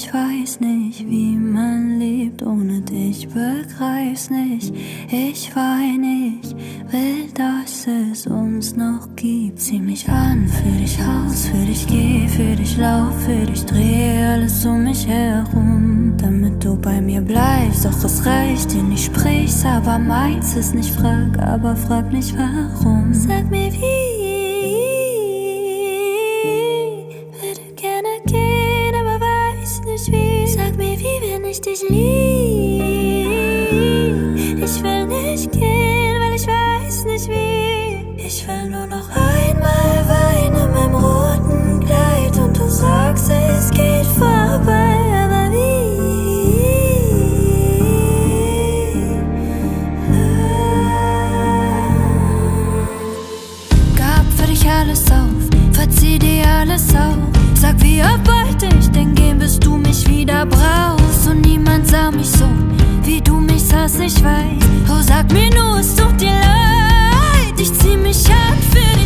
Ich weiß nicht, wie man lebt ohne dich, begreif's nicht. Ich weine, ich will, dass es uns noch gibt. Zieh mich an, für dich aus, für dich geh, für dich lauf, für dich dreh alles um mich herum, damit du bei mir bleibst. Doch es reicht dir nicht, sprich's, aber meins ist nicht. Frag, aber frag nicht warum. Sag mir wie. Würde gerne gehen, aber weiß nicht wie. Sag mir wie, wenn ich dich lieb. Ich will nicht gehen, weil ich weiß nicht wie. Ich will nur noch einmal weinen in meinem roten Kleid und du sagst, es geht vorbei, aber wie? Gab für dich alles auf, verzieh dir alles auf. Sag, wie bald ich denn gehen, bis du mich wieder brauchst. Und niemand sah mich so, wie du mich sahst, ich weiß. Oh, sag mir nur, es tut dir leid. Ich zieh mich an für dich.